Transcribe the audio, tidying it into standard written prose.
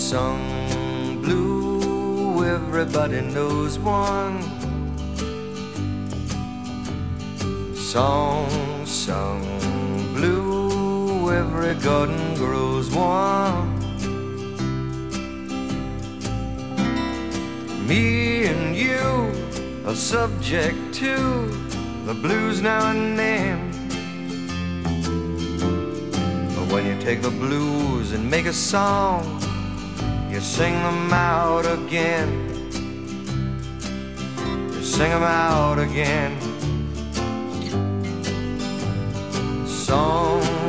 sung blue, everybody knows one. Song sung blue, every garden grows one. Me and you are subject to the blues now and then. But when you take the blues and make a song, you sing them out again. You sing them out again. Song